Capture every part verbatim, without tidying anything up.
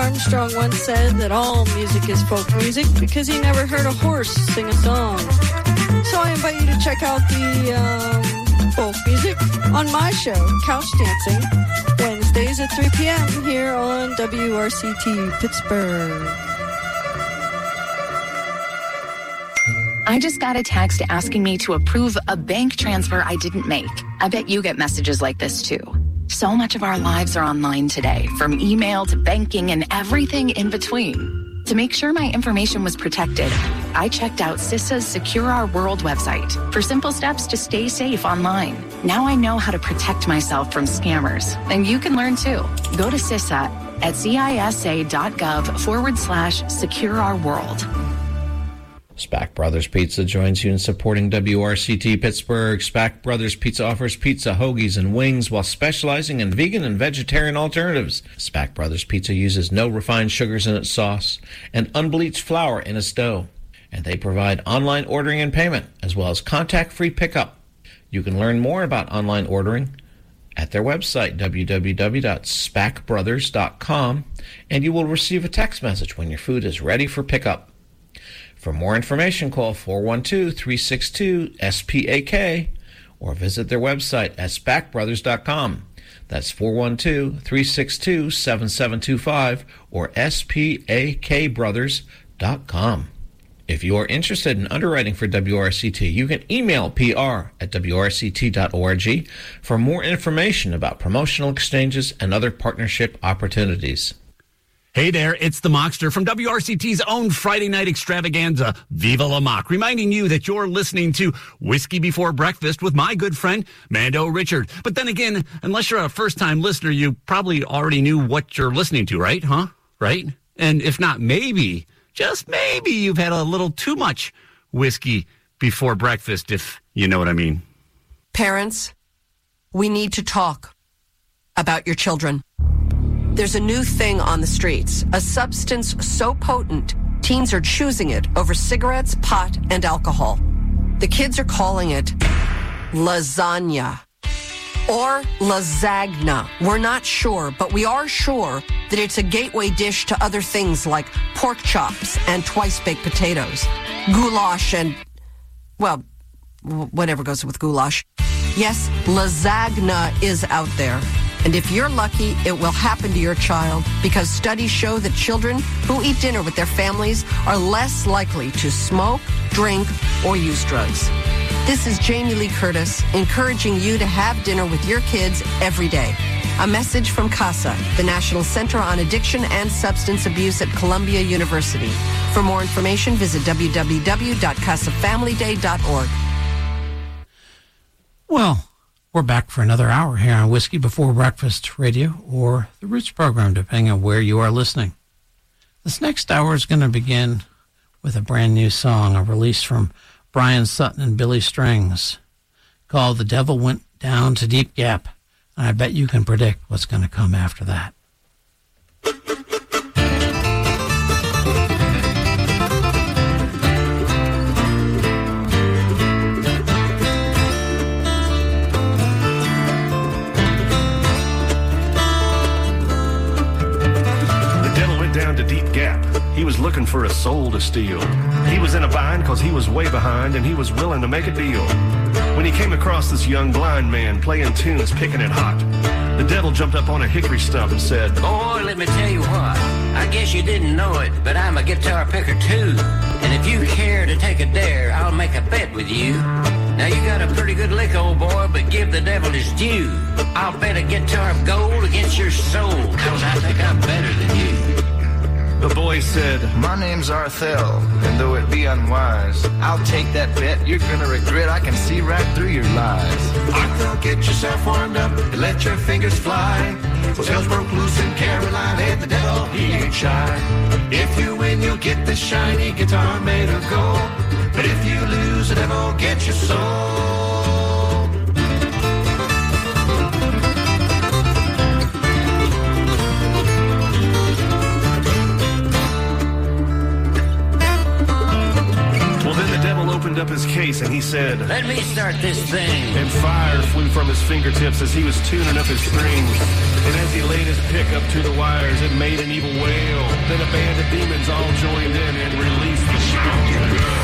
Armstrong once said that all music is folk music because he never heard a horse sing a song. So I invite you to check out the um, folk music on my show, Couch Dancing, Wednesdays at three p.m. here on W R C T Pittsburgh. I just got a text asking me to approve a bank transfer I didn't make. I bet you get messages like this too. So much of our lives are online today, from email to banking and everything in between. To make sure my information was protected, I checked out CISA's Secure Our World website for simple steps to stay safe online. Now I know how to protect myself from scammers, and you can learn too. Go to CISA at cisa.gov forward slash secure our world. Spack Brothers Pizza joins you in supporting W R C T Pittsburgh. Spack Brothers Pizza offers pizza, hoagies, and wings while specializing in vegan and vegetarian alternatives. Spack Brothers Pizza uses no refined sugars in its sauce and unbleached flour in its dough. And they provide online ordering and payment, as well as contact-free pickup. You can learn more about online ordering at their website, w w w dot spack brothers dot com, and you will receive a text message when your food is ready for pickup. For more information, call four one two, three six two, S P A K or visit their website at spack brothers dot com. That's four one two, three six two, seven seven two five or S P A K brothers dot com. If you are interested in underwriting for W R C T, you can email P R at w r c t dot org for more information about promotional exchanges and other partnership opportunities. Hey there, it's the Mockster from W R C T's own Friday night extravaganza, Viva La Mock, reminding you that you're listening to Whiskey Before Breakfast with my good friend, Mando Richard. But then again, unless you're a first-time listener, you probably already knew what you're listening to, right? Huh? Right? And if not, maybe, just maybe you've had a little too much whiskey before breakfast, if you know what I mean. Parents, we need to talk about your children. There's a new thing on the streets, a substance so potent, teens are choosing it over cigarettes, pot, and alcohol. The kids are calling it lasagna or lasagna. We're not sure, but we are sure that it's a gateway dish to other things like pork chops and twice-baked potatoes, goulash and, well, whatever goes with goulash. Yes, lasagna is out there. And if you're lucky, it will happen to your child because studies show that children who eat dinner with their families are less likely to smoke, drink, or use drugs. This is Jamie Lee Curtis encouraging you to have dinner with your kids every day. A message from CASA, the National Center on Addiction and Substance Abuse at Columbia University. For more information, visit w w w dot casa family day dot org. Well, we're back for another hour here on Whiskey Before Breakfast Radio or the Roots program, depending on where you are listening. This next hour is going to begin with a brand new song, a release from Brian Sutton and Billy Strings, called The Devil Went Down to Deep Gap. And I bet you can predict what's going to come after that. Down to Deep Gap. He was looking for a soul to steal. He was in a bind because he was way behind and he was willing to make a deal. When he came across this young blind man playing tunes, picking it hot, the devil jumped up on a hickory stump and said, "Boy, let me tell you what, I guess you didn't know it, but I'm a guitar picker too. And if you care to take a dare, I'll make a bet with you. Now you got a pretty good lick, old boy, but give the devil his due. I'll bet a guitar of gold against your soul, cause I think I'm better than you." The boy said, "My name's Arthel, and though it be unwise, I'll take that bet. You're gonna regret. I can see right through your lies. Arthel, get yourself warmed up and let your fingers fly. Well, tails broke loose in Caroline, and the devil, he ain't shy. If you win, you'll get this shiny guitar made of gold. But if you lose, the devil will get your soul." Opened up his case and he said, "Let me start this thing." And fire flew from his fingertips as he was tuning up his strings. And as he laid his pick up to the wires, it made an evil wail. Then a band of demons all joined in and released the shout.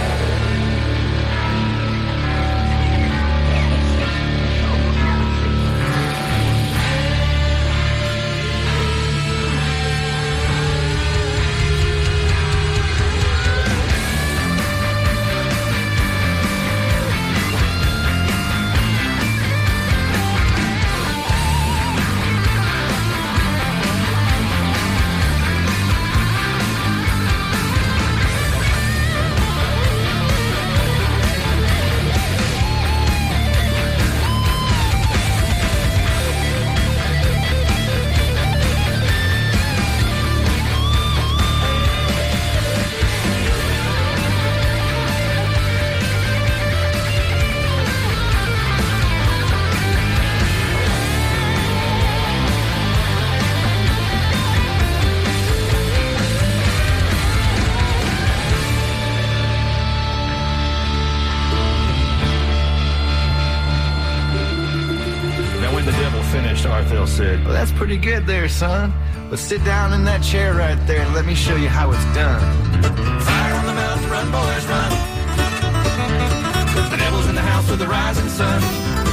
Said, well, that's pretty good there, son. But sit down in that chair right there and let me show you how it's done. Fire on the mountain, run, boys, run. The devil's in the house with the rising sun.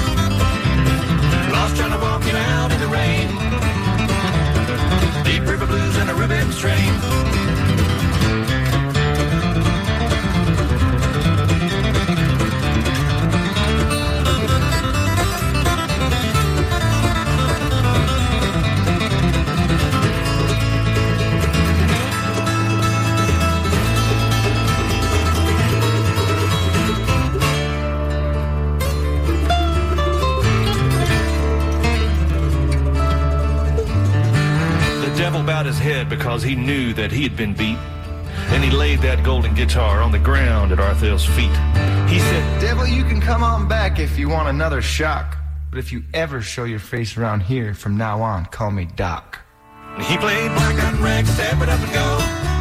Lost trying to walk you out in the rain. Deep river blues and a Rubens train. His head because he knew that he had been beat, and he laid that golden guitar on the ground at Arthel's feet. He said, devil, you can come on back if you want another shock, but if you ever show your face around here, from now on, call me Doc. He played Black Mountain Rex, Step It Up and Go,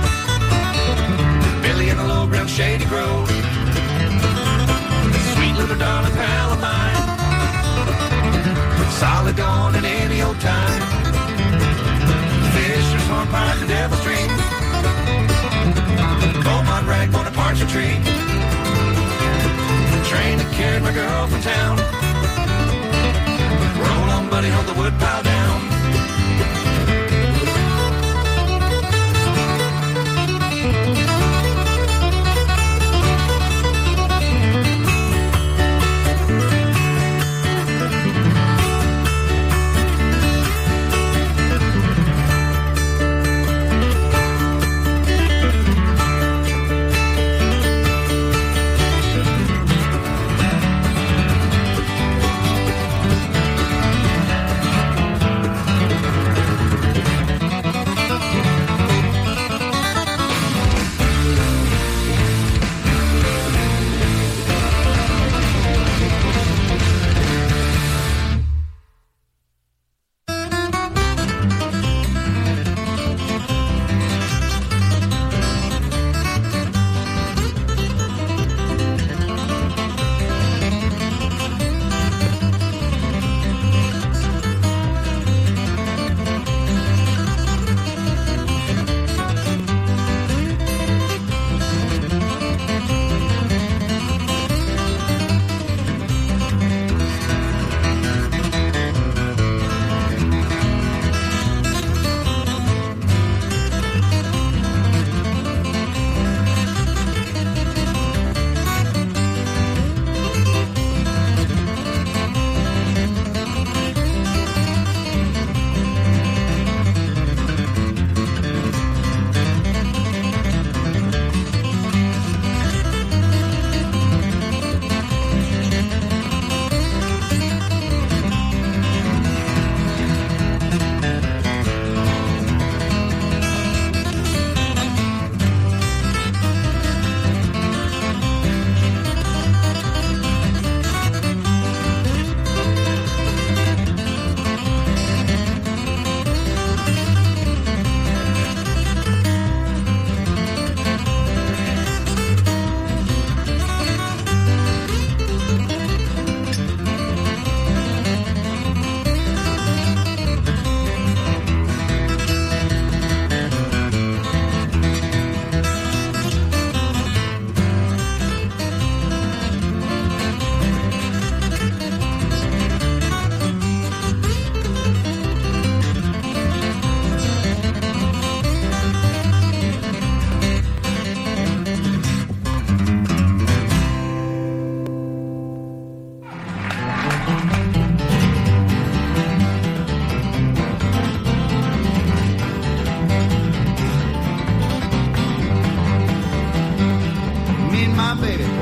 Billy in the low ground shady grove, sweet little darling pal of mine, solid gone in any old time. Fisher's horn pipe, the devil's dream. Beaumont rag, Bonaparte's retreat. Train that carried my girl from town. Roll on, buddy, hold the wood pile down.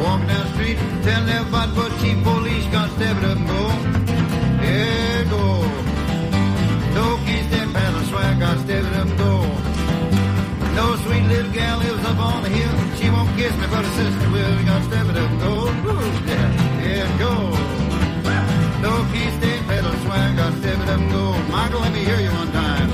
Walking down the street, telling everybody but chief police got step it up and go. Yeah, go. No can't stand paddle swag, got step it up and go. No sweet little gal lives up on the hill. She won't kiss me, but her sister will. You got step it up and go. Woo, yeah, yeah, go. No can't stand paddle swag, got step it up and go. Michael, let me hear you one time.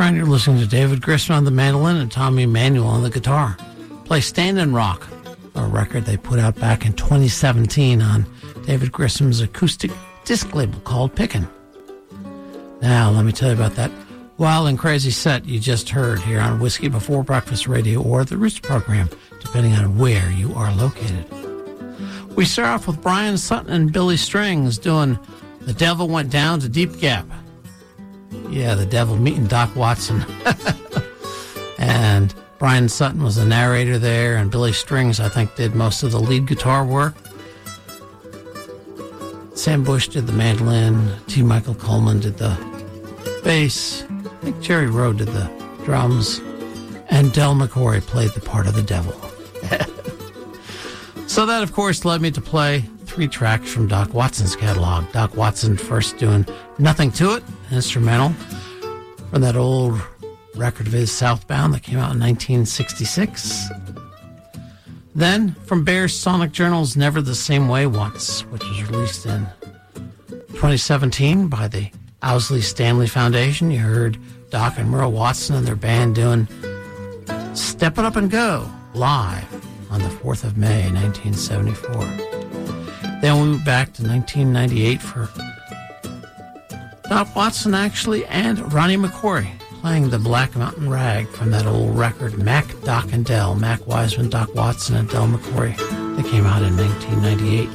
background, you're listening to David Grissom on the mandolin and Tommy Emmanuel on the guitar. Play Standin' Rock, a record they put out back in twenty seventeen on David Grissom's acoustic disc label called Pickin'. Now, let me tell you about that wild and crazy set you just heard here on Whiskey Before Breakfast Radio or the Roots program, depending on where you are located. We start off with Brian Sutton and Billy Strings doing The Devil Went Down to Deep Gap. Yeah, the devil meeting Doc Watson. And Brian Sutton was the narrator there, and Billy Strings, I think, did most of the lead guitar work. Sam Bush did the mandolin. T. Michael Coleman did the bass. I think Jerry Rowe did the drums. And Del McCoury played the part of the devil. So that, of course, led me to play three tracks from Doc Watson's catalog. Doc Watson first doing Nothing to It, an instrumental from that old record of his, Southbound, that came out in nineteen sixty-six. Then, from Bear's Sonic Journal's Never the Same Way Once, which was released in twenty seventeen by the Owsley Stanley Foundation, you heard Doc and Merle Watson and their band doing Step It Up and Go live on the fourth of May, nineteen seventy-four. Then we moved back to nineteen ninety-eight for Doc Watson, actually, and Ronnie McCoury playing the Black Mountain Rag from that old record, Mac, Doc, and Del. Mac Wiseman, Doc Watson, and Del McCoury. They came out in nineteen ninety-eight.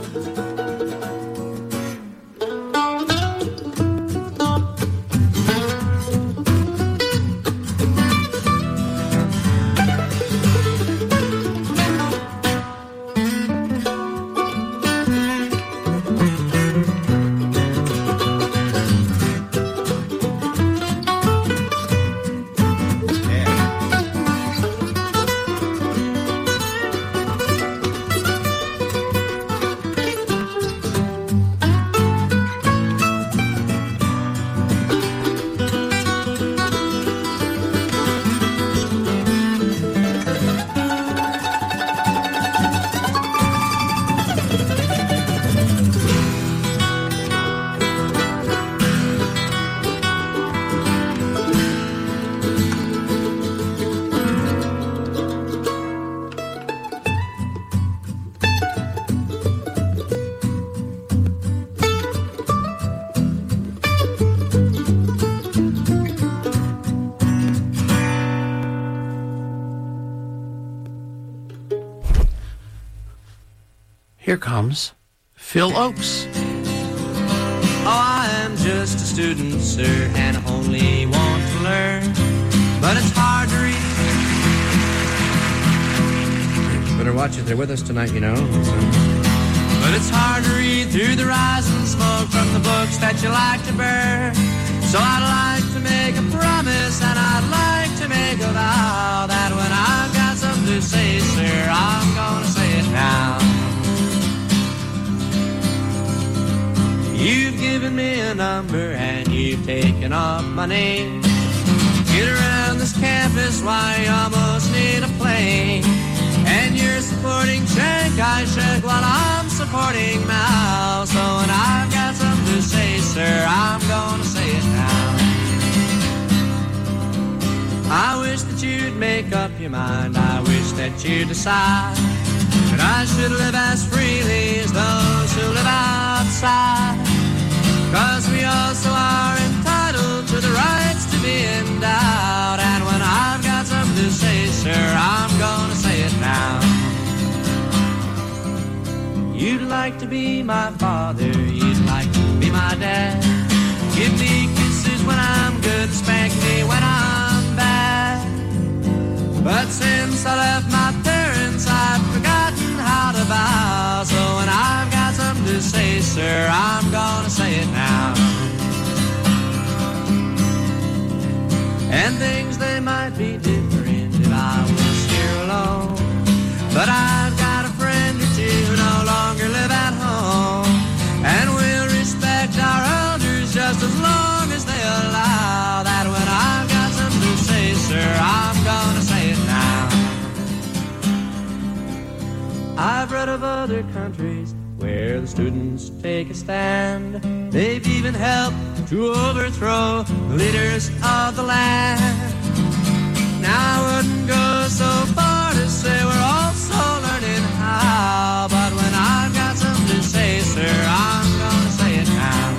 Here comes Phil Oakes. Oh, I am just a student, sir, and I only want to learn. But it's hard to read. Better watch it. They're with us tonight, you know. So. But it's hard to read through the rising smoke from the books that you like to burn. So I'd like to make a promise, and I'd like to make a vow that when I've got something to say, sir, I'm gonna say it now. You've given me a number and you've taken off my name. Get around this campus, why you almost need a plane. And you're supporting Chiang Kai-shek while I'm supporting Mao. So when I've got something to say, sir, I'm gonna say it now. I wish that you'd make up your mind. I wish that you'd decide that I should live as freely as those who live outside. Cause we also are entitled to the rights to be endowed. And when I've got something to say, sir, I'm gonna say it now. You'd like to be my father, you'd like to be my dad. Give me kisses when I'm good, spank me when I'm bad. But since I left my parents, I've forgotten how to vow. So when I've got something to say, sir, I'm gonna say it now. And things, they might be different if I was here alone. But I've got a friend or two who no longer live at home. And we'll respect our elders just as long as they allow. That when I've got something to say, sir, I'm gonna say it now. I've read of other countries where the students take a stand. They've even helped to overthrow the leaders of the land. Now I wouldn't go so far to say we're also learning how, but when I've got something to say, sir, I'm gonna say it now.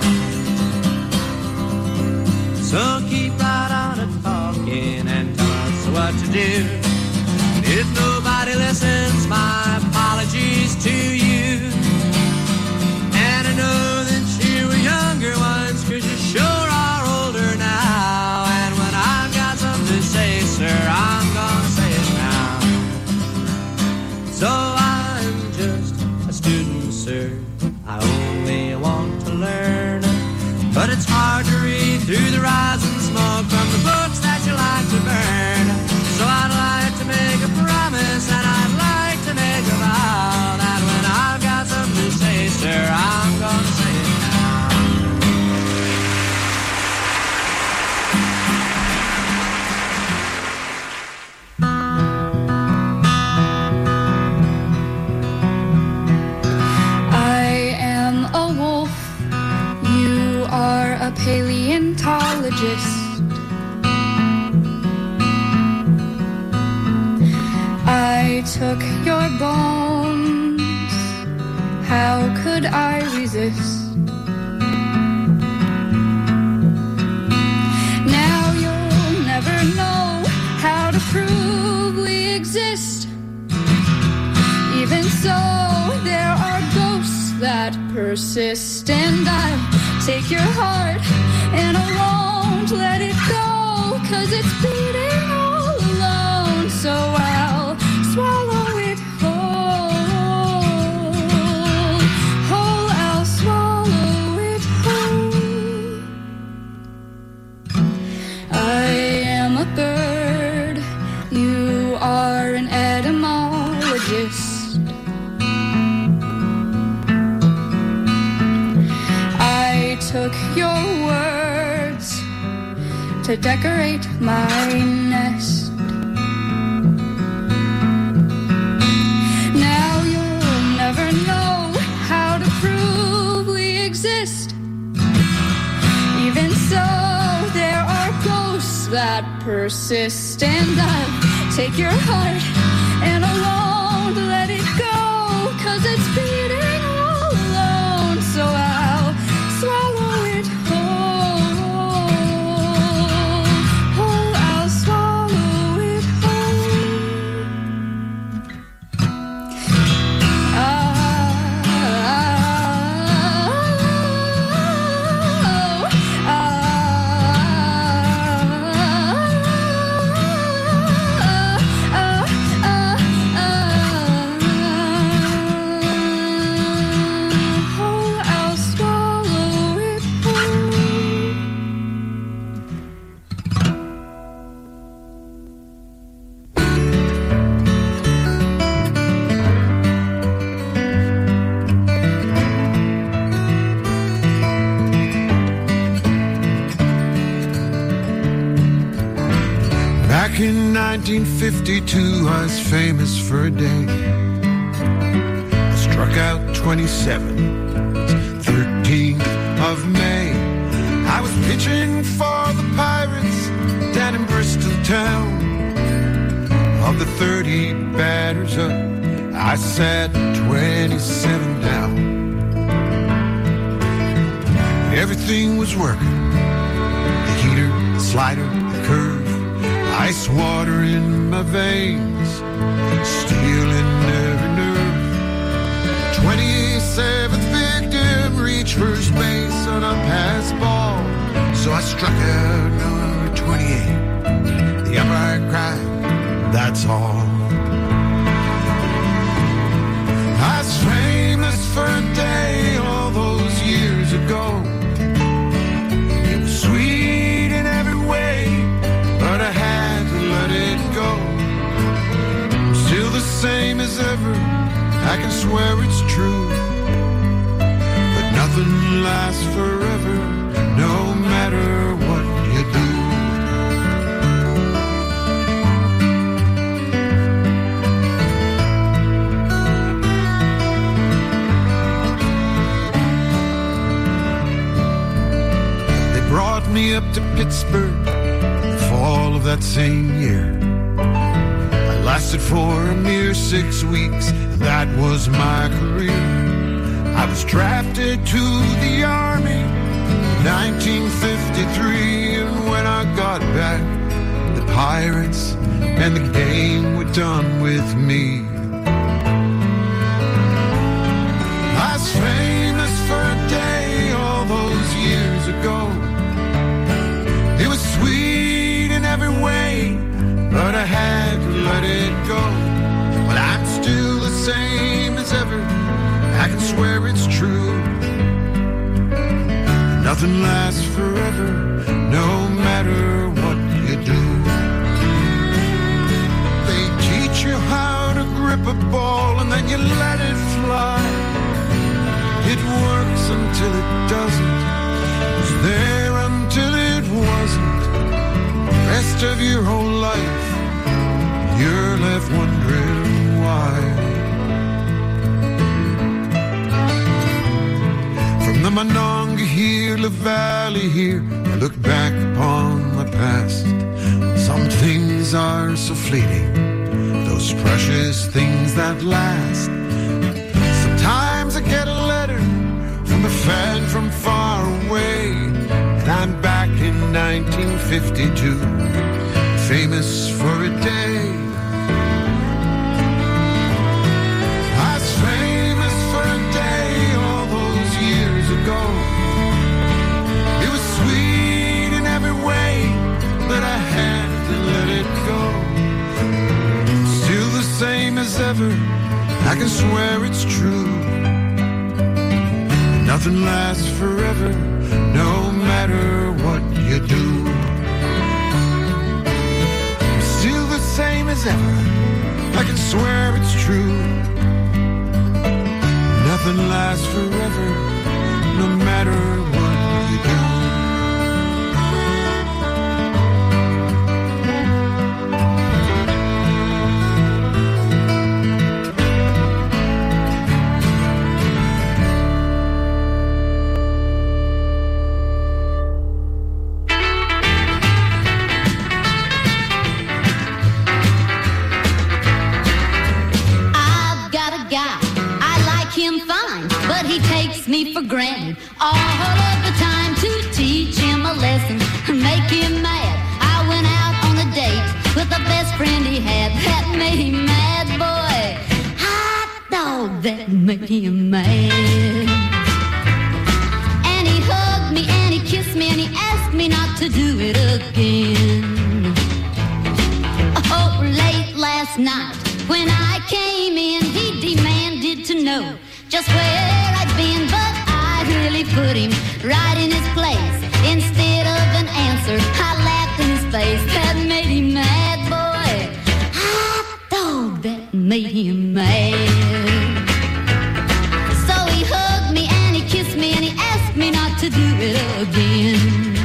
So keep right on a talking and tell us what to do. If nobody listens, my apologies to you. And I know that you were younger once, cause you sure are older now. And when I've got something to say, sir, I'm gonna say it now. So I'm just a student, sir, I only want to learn. But it's hard to read through the rising smoke from the books that you like to burn. So I'd like to make a promise and I'd like to make a vow that when I've got something to say, sir, I'm gonna say it I am a wolf, you are a paleontologist. I took your bones, how could I resist? Now you'll never know how to prove we exist. Even so, there are ghosts that persist, and I'll take your heart and I won't let it go, cause it's beating all alone. So I'll swallow it whole, whole, I'll swallow it whole. I am a bird, you are an etymologist. I took your words to decorate my nest. Know how to prove we exist. Even so, there are ghosts that persist, and I'll take your heart and I won't let it go, cause it's beating all alone. So I'll swallow it whole, whole, I'll swallow it whole. Ah. Back in nineteen fifty-two, I was famous for a day. I struck out twenty-seven, thirteenth of May. I was pitching for the Pirates down in Bristol town. Of the thirty batters up, I sat twenty-seven down. Everything was working, the heater, the slider, the curve. Ice water in my veins, steel in every nerve. twenty-seventh victim reached first base on a pass ball, so I struck out number twenty-eight. The umpire cried, that's all. I was famous for a day all those years ago. It was sweet in every way, but I had to let it go. I'm still the same as ever, I can swear it's true. But nothing lasts forever, no matter what you do. that same year. I lasted for a mere six weeks, and that was my career. I was drafted to the Army in nineteen fifty-three, and when I got back, the pirates and the game were done with me. I was famous for a day all those years ago. It was sweet in every way, but I had to let it go. But I'm still the same as ever, I can swear it's true. Nothing lasts forever, no matter what you do. They teach you how to grip a ball and then you let it fly. It works until it doesn't, it's there until it wasn't. Rest of your whole life, you're left wondering why. From the Monongahela Valley here, I look back upon my past. Some things are so fleeting, those precious things that last. Sometimes I get a letter from a fan from far away, and I'm back in nineteen fifty-two, famous for a day. I was famous for a day all those years ago. It was sweet in every way, but I had to let it go. Still the same as ever, I can swear it's true. Nothing lasts forever, no matter what you do. I'm still the same as ever, I can swear it's true. Nothing lasts forever, no matter what you do. Me for granted all of the time to teach him a lesson, make him mad. I went out on a date with the best friend he had. That made him mad, boy. Hot dog, that made him mad. And he hugged me and he kissed me and he asked me not to do it again. Oh, late last night when I came in, he demanded to know just where I'd been, but I really put him right in his place. Instead of an answer, I laughed in his face. That made him mad, boy. Hot dog, that made him mad. So he hugged me and he kissed me and he asked me not to do it again.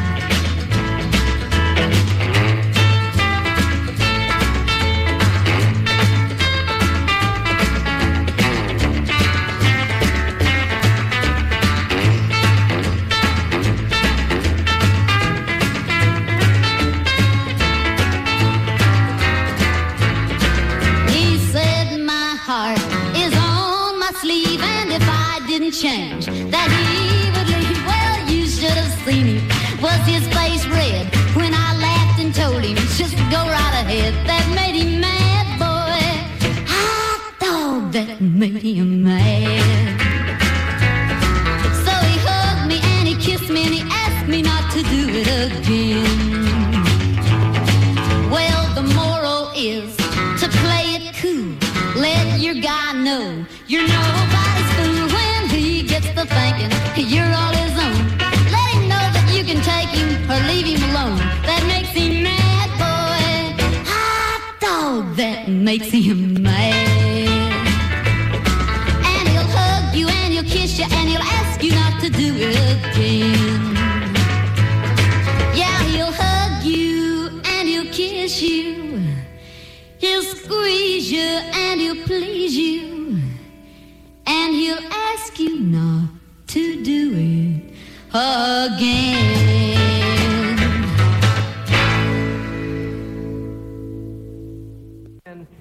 Change that he would leave. Well, you should have seen him. Was his face red when I laughed and told him just go right ahead? That made him mad, boy. Hot dog, that made him mad. So he hugged me and he kissed me and he asked me not to do it again. Well, the moral is to play it cool. Let your guy know you're nobody's fool. The thinking you're all his own. Let him know that you can take him or leave him alone. That makes him mad, boy. Hot dog, that makes him mad. And he'll hug you and he'll kiss you and he'll ask you not to do it again. Yeah, he'll hug you and he'll kiss you. He'll squeeze you and he'll please you. And he'll ask you not to do it again.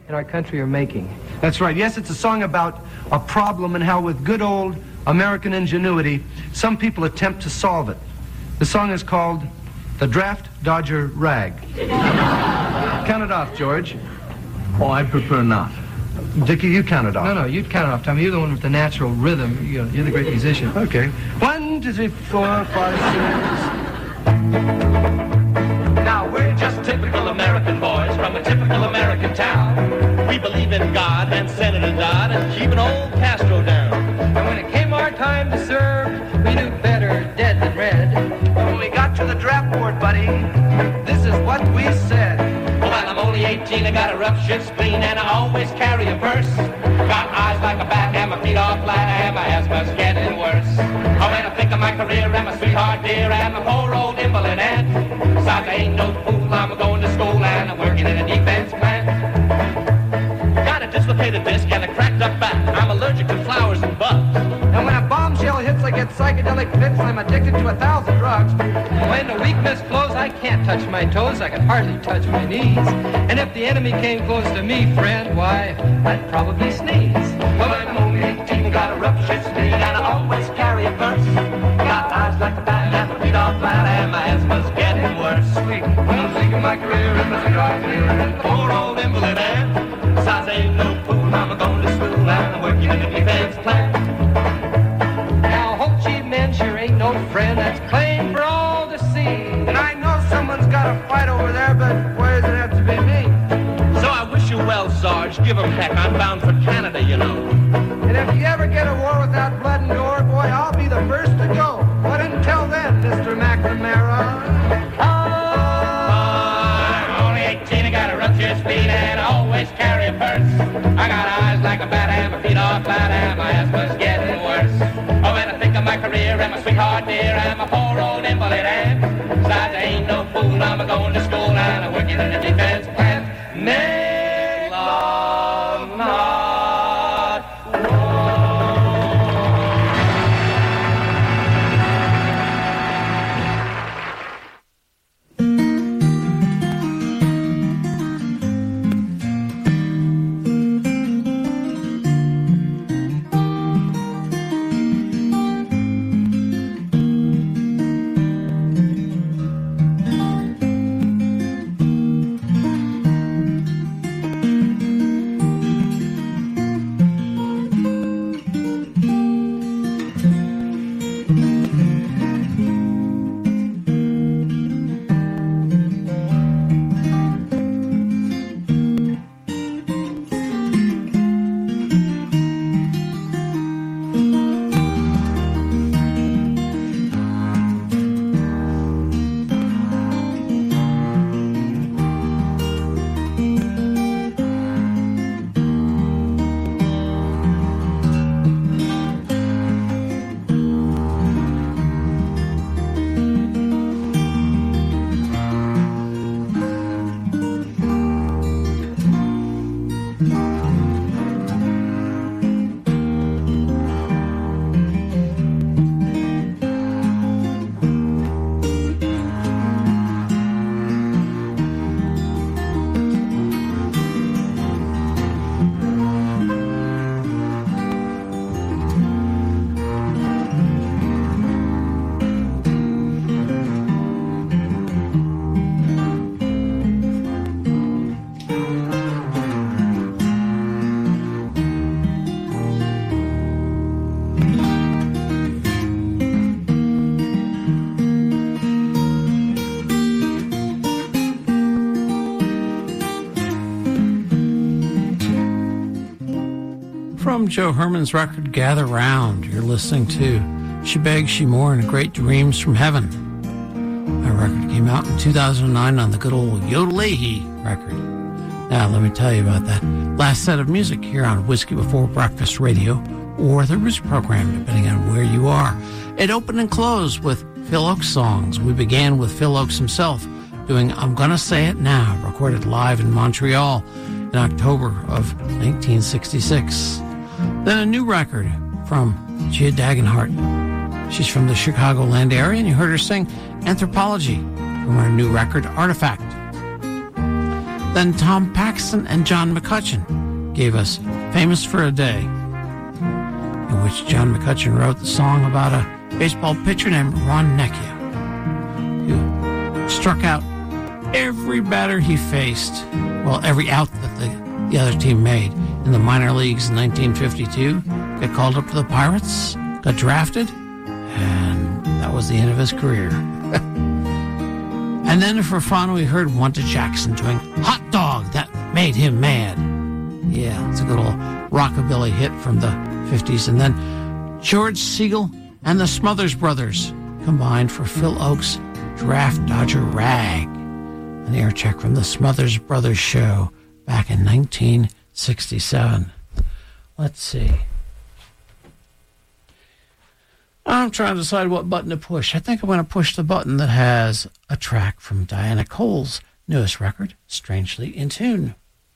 in our country are making. That's right. Yes, it's a song about a problem and how with good old American ingenuity, some people attempt to solve it. The song is called The Draft Dodger Rag. Count it off, George. Oh, I prefer not. Dickie, you count it off. No, no, you count it off, Tommy. You're the one with the natural rhythm. You're, you're the great musician. Okay. One, two, three, four, five, six. Now, we're just typical American boys from a typical American town. We believe in God and Senator Dodd and keeping old Castro down. And when it came our time to serve, we knew better dead than red. But when we got to the draft board, buddy, this is what we said. Well, I'm only eighteen, I got a rough shit spleen, and I always carry a purse. Got eyes like a bat, and my feet all flat, and my asthma's getting worse. Oh, when I think of my career, and my sweetheart dear, and my poor old invalid aunt. Besides, I ain't no fool, I'm going to school, and I'm working in a defense plant. Got a dislocated disc and a cracked up back. I'm allergic to flowers and bugs. And when a bombshell hits, I get psychedelic fits. I'm addicted to a thousand drugs. When the weakness flows, I can't touch my toes. I can hardly touch my knees. And if the enemy came close to me, friend, why, I'd probably sneeze. Well, I'm only eighteen, got a rough shit spleen, and I always carry a purse. Got eyes like a bat, and my feet all flat, and my asthma's getting worse. Sweet. When I'm thinking my career and my sweetheart dear, and poor old invalid aunt. Besides, I ain't no fool, I'm going to school, and I'm working in the defense plant. Now, Ho Chi Minh sure ain't no friend, that's plain for all to see. And I know someone's got a fight over there, but why does it have to be me? So I wish you well, Sarge. Give 'em heck, I'm bound for Canada, you know. And if you ever get a war without blood and gore, boy, I'll be the first to go. But until then, Mister McNamara, I'm only eighteen, I got a rough shit spleen, and I always carry a purse. I got eyes like a bat, and my feet all flat, and my asthma's getting worse. Oh, when I think of my career, and my sweetheart dear, and my poor old invalid aunt. Besides, I ain't no fool, I'm going to school, and I'm working in the defense plant. Make love not war. From Joe Herman's record, Gather Round, you're listening to She Begs, She More, and Great Dreams from Heaven. That record came out in two thousand nine on the good old Yodel-Lahey record. Now, let me tell you about that last set of music here on Whiskey Before Breakfast Radio, or the Roots program, depending on where you are. It opened and closed with Phil Ochs songs. We began with Phil Ochs himself doing I'm Gonna Say It Now, recorded live in Montreal in October of nineteen sixty-six. Then a new record from Gia Dagenhart. She's from the Chicagoland area, and you heard her sing Anthropology from her new record, Artifact. Then Tom Paxton and John McCutcheon gave us Famous for a Day, in which John McCutcheon wrote the song about a baseball pitcher named Ron Necchia, who struck out every batter he faced, well, every out that the, the other team made in the minor leagues in nineteen fifty-two, got called up to the Pirates, got drafted, and that was the end of his career. And then for fun, we heard Wanda Jackson doing Hot Dog, That Made Him Mad. Yeah, it's a good old rockabilly hit from the fifties. And then George Segal and the Smothers Brothers combined for Phil Oak's Draft Dodger Rag, an air check from the Smothers Brothers show back in nineteen sixty-seven. Let's see. I'm trying to decide what button to push. I think I'm going to push the button that has a track from Diana Cole's newest record, Strangely in Tune.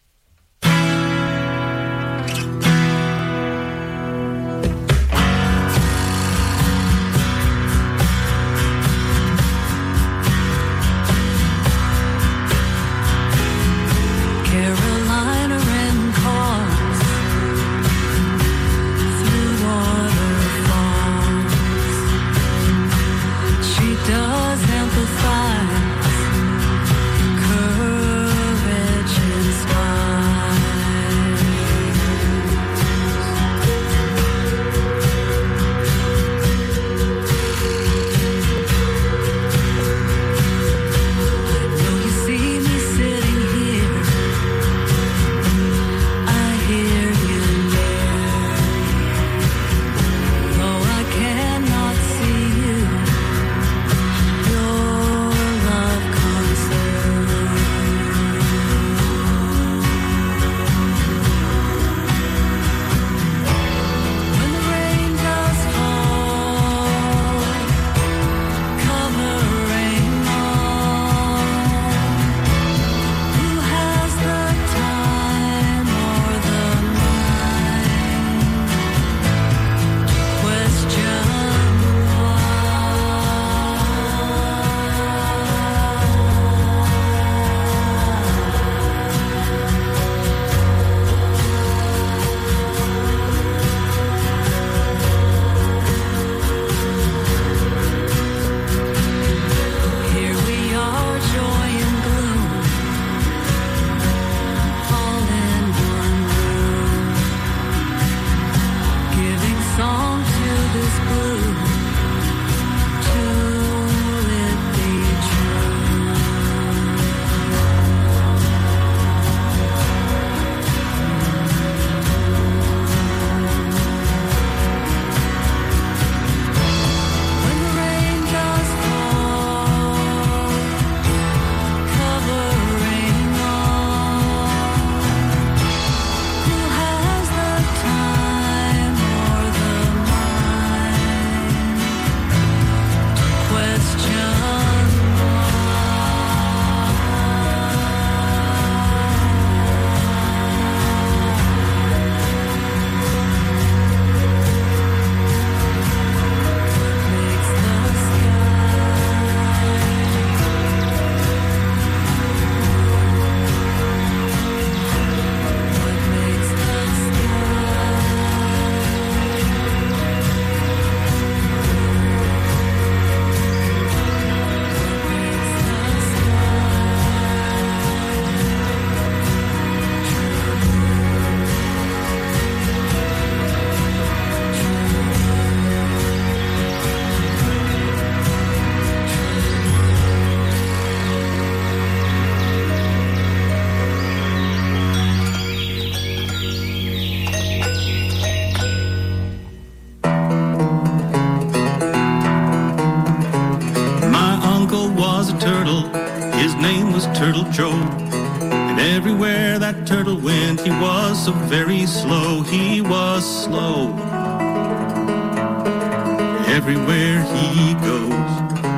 Turtle Joe. And everywhere that turtle went, he was so very slow. He was slow. Everywhere he goes.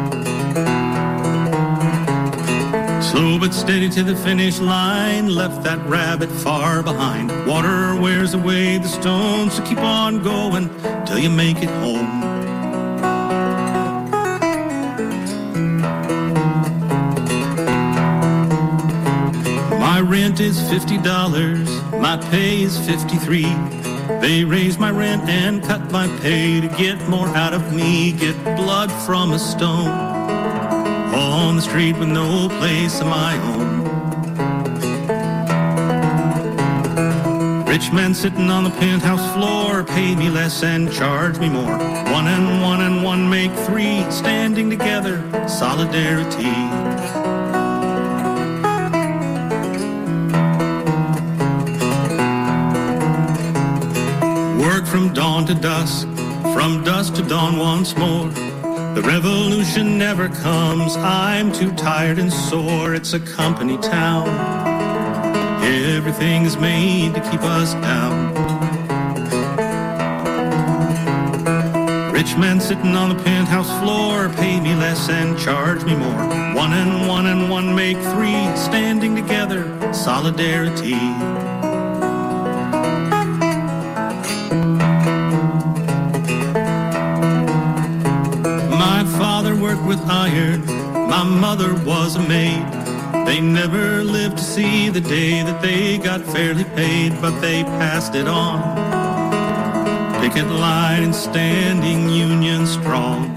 Slow but steady to the finish line, left that rabbit far behind. Water wears away the stones, so keep on going till you make it home. My rent is fifty dollars, my pay is fifty-three. They raise my rent and cut my pay to get more out of me, get blood from a stone, on the street with no place of my own. Rich men sitting on the penthouse floor pay me less and charge me more. One and one and one make three, standing together, solidarity. Work from dawn to dusk, from dusk to dawn once more. The revolution never comes, I'm too tired and sore. It's a company town, everything is made to keep us down. Rich men sitting on the penthouse floor pay me less and charge me more. One and one and one make three, standing together, solidarity. My father worked with iron, my mother was a maid. They never lived to see the day that they got fairly paid, but they passed it on. Picket line and standing union strong.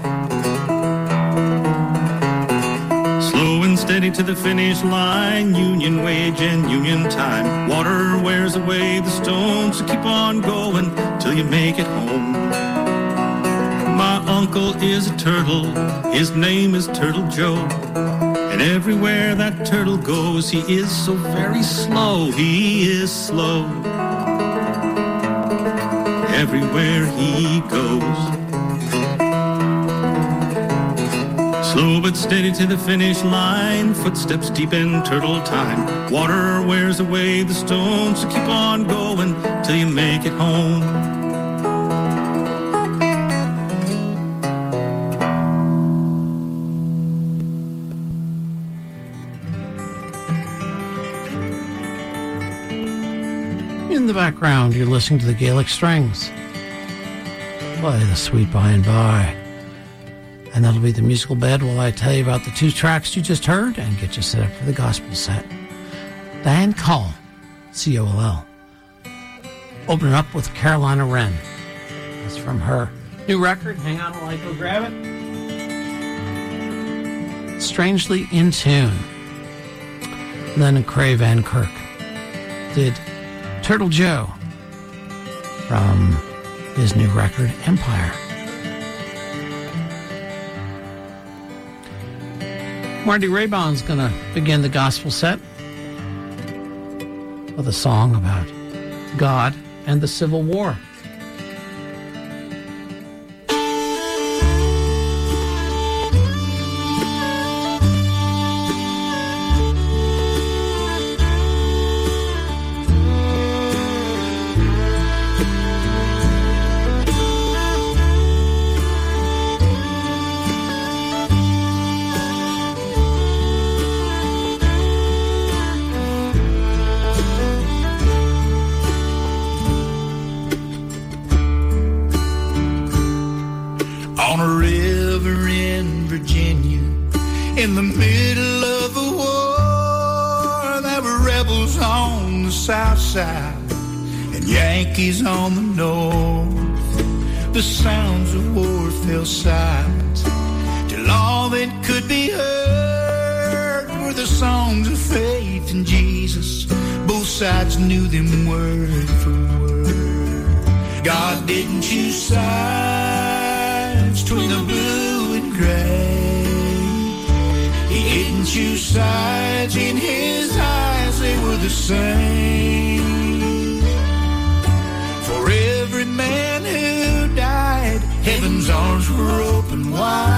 Slow and steady to the finish line, union wage and union time. Water wears away the stones, so keep on going till you make it home. My uncle is a turtle, his name is Turtle Joe. And everywhere that turtle goes, he is so very slow, he is slow. Everywhere he goes. Slow but steady to the finish line, footsteps deep in turtle time. Water wears away the stones, so keep on going till you make it home. In the background, you're listening to the Gaelic Strings by The Sweet By and By. And that'll be the musical bed while I tell you about the two tracks you just heard and get you set up for the gospel set. Diane Call, C O L L. Opening up with Carolina Wren. That's from her new record. Hang on while I go grab it. Strangely in Tune. And then Cray Van Kirk did Turtle Joe from his new record, Empire. Marty Raybon's going to begin the gospel set with a song about God and the Civil War. In the middle of the war, there were rebels on the south side and Yankees on the north. The sounds of war fell silent till all that could be heard were the songs of faith in Jesus. Both sides knew them word for word. God didn't choose sides between the blue and gray. He didn't choose sides, in his eyes they were the same. For every man who died, heaven's arms were open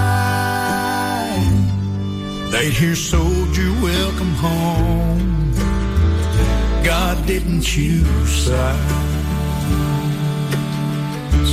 wide. They'd hear soldier welcome home. God didn't choose sides.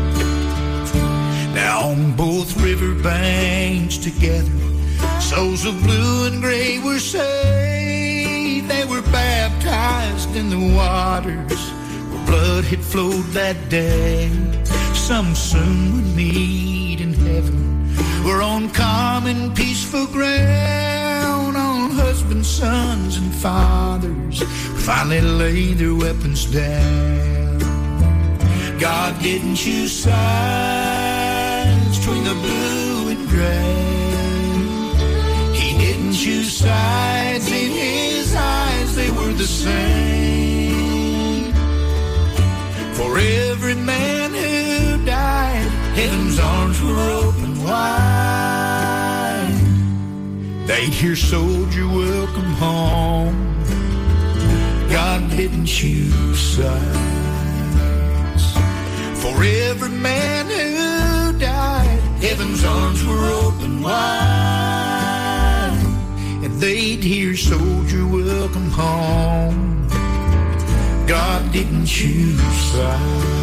Now on both river banks together, souls of blue and gray were saved. They were baptized in the waters where blood had flowed that day. Some soon would meet in heaven. We're on common peaceful ground, on husband husbands, sons, and fathers finally lay their weapons down. God didn't choose sides between the blue and gray. He didn't choose sides, in his eyes they were the same. For every man who died, heaven's arms were open wide. They'd hear, soldier, welcome home. God didn't choose sides. For every man who died, heaven's arms were open wide. And they'd hear, soldier, welcome home. God didn't choose sides.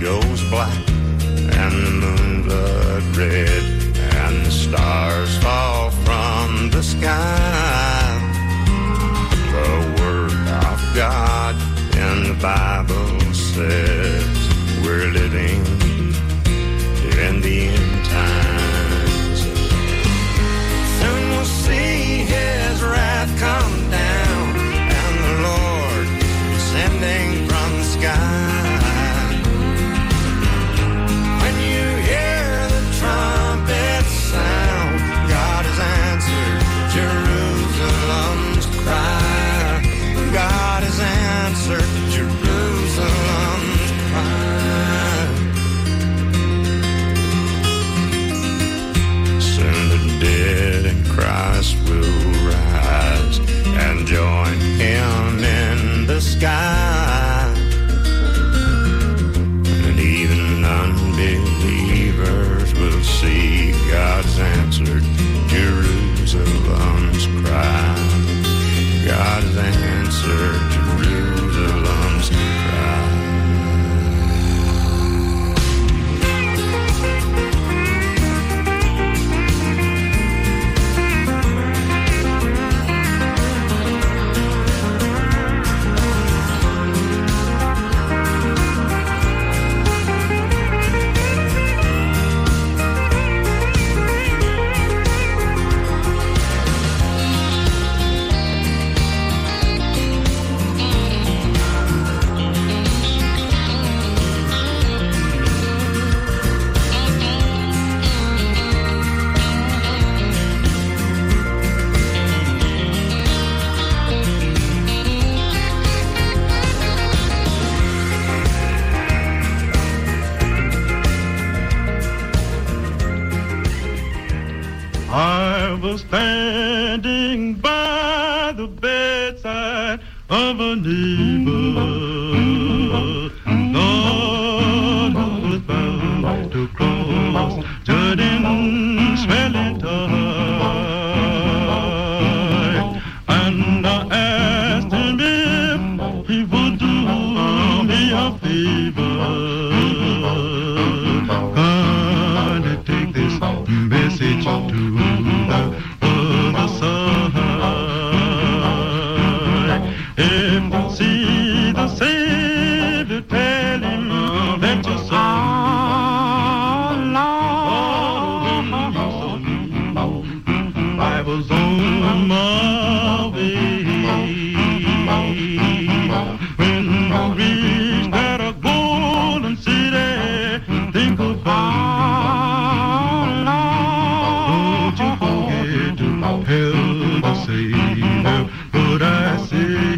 goes black and the moon blood red and the stars fall from the sky. The word of God in the Bible says we're living in the end times. Soon we'll see his wrath come down and the Lord descending from the sky. When you hear the trumpet sound, God has answered Jerusalem's cry. God has answered Jerusalem's cry. Soon the dead in Christ will rise and join him in the sky. And even unbelievers will see God's answered Jerusalem's cry. God has answered Jerusalem's cry. I was standing by the bedside of a neighbor. Lord, who was bound to cross Jordan, smelling tight. And I asked him if he would do me a favor. Kindly take this message to if you see the Savior, tell him that you're so long. I was on my way when I reached that a golden city. Think about don't you forget to hail the Savior. But I say,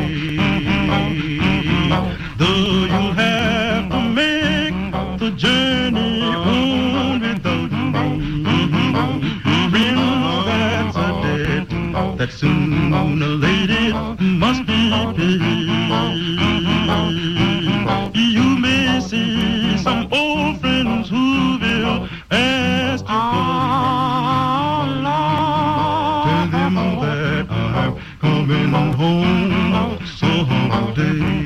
though you have to make the journey on without me, remember that's a debt that sooner or later must be paid. You may see some old friends who will ask you for tell them that I'm coming home someday.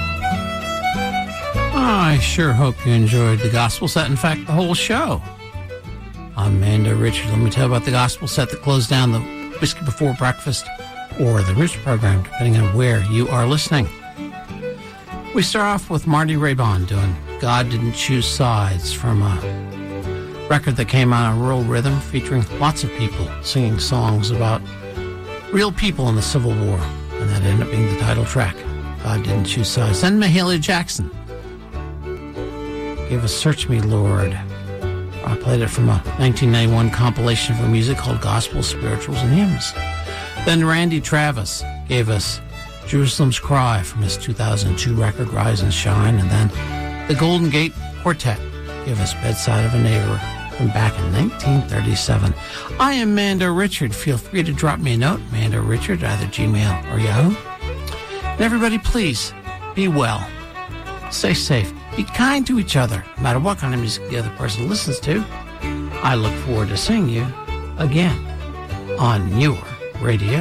I sure hope you enjoyed the gospel set. In fact, the whole show. I'm Mando Richard. Let me tell you about the gospel set that closed down the Whiskey Before Breakfast or the Roots program, depending on where you are listening. We start off with Marty Raybon doing God Didn't Choose Sides from a record that came out on Rural Rhythm featuring lots of people singing songs about real people in the Civil War, and that ended up being the title track, God Didn't Choose Sides. Then Mahalia Jackson gave us Search Me, Lord. I played it from a nineteen ninety-one compilation of her music called Gospel, Spirituals, and Hymns. Then Randy Travis gave us Jerusalem's Cry from his two thousand two record Rise and Shine. And then the Golden Gate Quartet gave us Bedside of a Neighbor from back in nineteen thirty-seven. I am Mando Richard. Feel free to drop me a note, Mando Richard, either Gmail or Yahoo. And everybody, please be well. Stay safe. Be kind to each other, no matter what kind of music the other person listens to. I look forward to seeing you again on your radio.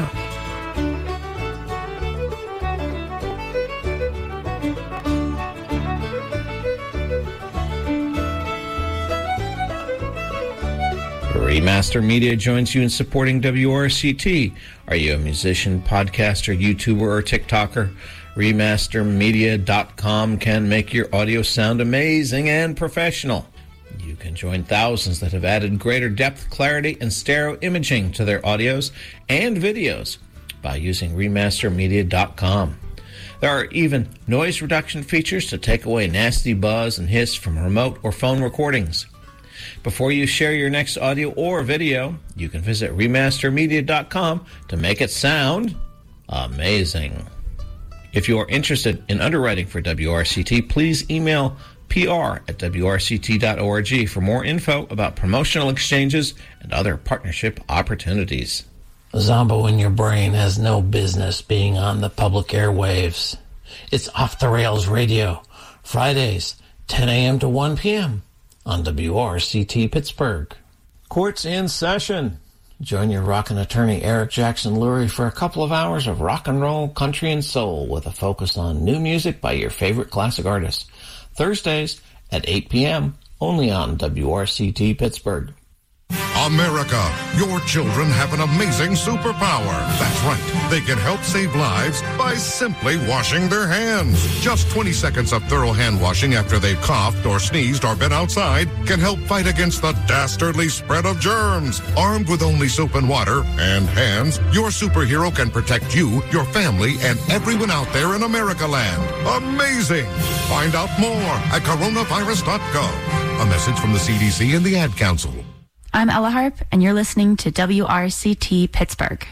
Remaster Media joins you in supporting W R C T. Are you a musician, podcaster, YouTuber, or TikToker? Remaster Media dot com can make your audio sound amazing and professional. You can join thousands that have added greater depth, clarity, and stereo imaging to their audios and videos by using Remaster Media dot com. There are even noise reduction features to take away nasty buzz and hiss from remote or phone recordings. Before you share your next audio or video, you can visit Remaster Media dot com to make it sound amazing. If you are interested in underwriting for W R C T, please email P R at W R C T dot org for more info about promotional exchanges and other partnership opportunities. Zombo in Your Brain has no business being on the public airwaves. It's Off the Rails Radio, Fridays, ten a.m. to one p.m. on W R C T Pittsburgh. Court's in session. Join your rockin' attorney Eric Jackson Lurie for a couple of hours of rock and roll, country, and soul with a focus on new music by your favorite classic artists. Thursdays at eight p.m. only on W R C T Pittsburgh. America, your children have an amazing superpower. That's right. They can help save lives by simply washing their hands. Just twenty seconds of thorough hand washing after they've coughed or sneezed or been outside can help fight against the dastardly spread of germs. Armed with only soap and water and hands, your superhero can protect you, your family, and everyone out there in America land. Amazing! Find out more at coronavirus dot gov. A message from the C D C and the Ad Council. I'm Ella Harp, and you're listening to W R C T Pittsburgh.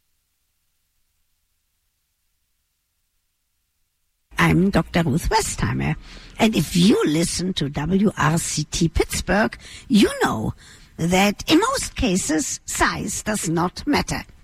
I'm Doctor Ruth Westheimer, and if you listen to W R C T Pittsburgh, you know that in most cases, size does not matter.